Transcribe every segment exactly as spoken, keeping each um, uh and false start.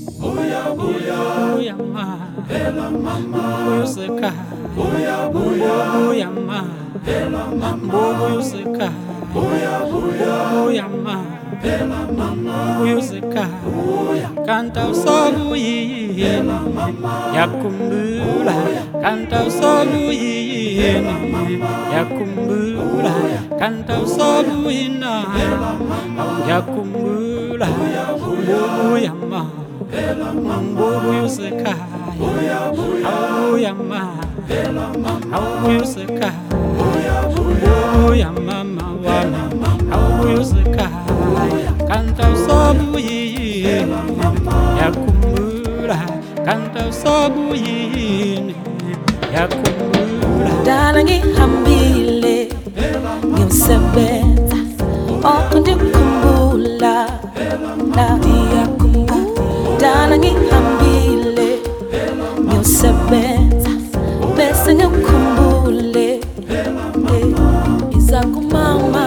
buya buya buya ma ela mama buyuseka buya buya buya ma ela mama buyuseka buya buya buya ma ela mama buyuseka kanta usabuyini yakhumbula kanta usabuyini yakhumbula kanta usabuyina yakhumbula buya ma buyuseka buya ma buyuseka buya mama wami buyuseka kanta usabuyini yakhumbula kanta usabuyini yakhumbula dala ngihambile ngiyomsebenza oko ndikhumbula ndiyakhumbula dala ngihambile ngiyomsebenza bese ngikhumbule iza kumama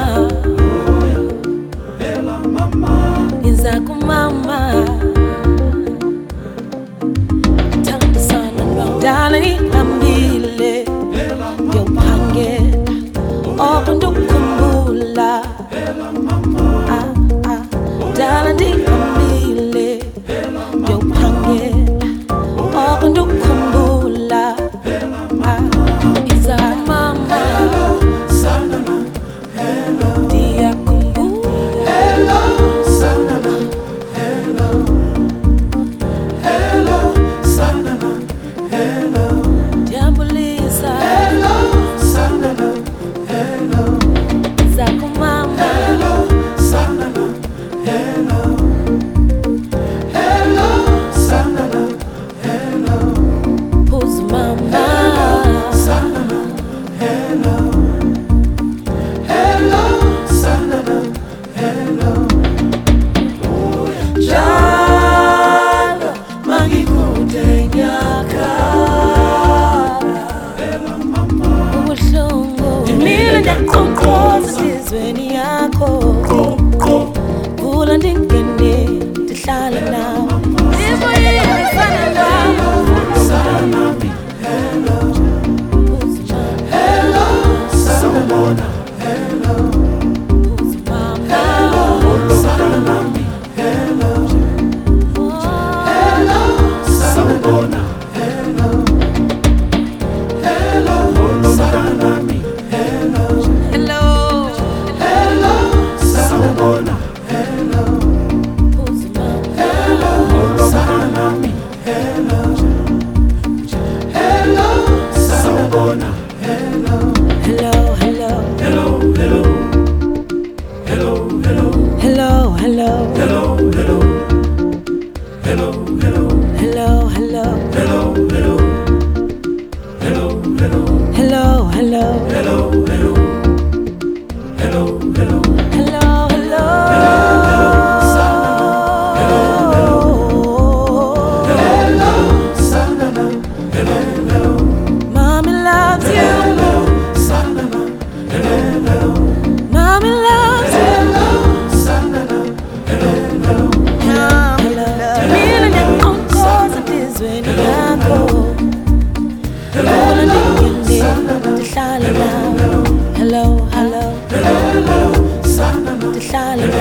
iza kumama thanda sana dala ngihambile ngiyophangela oko ndikhumbula ah, ah. dala ndihambile ngiyophangela oko ndikhumbula ah, iza kumama hello, hello, hello, hello,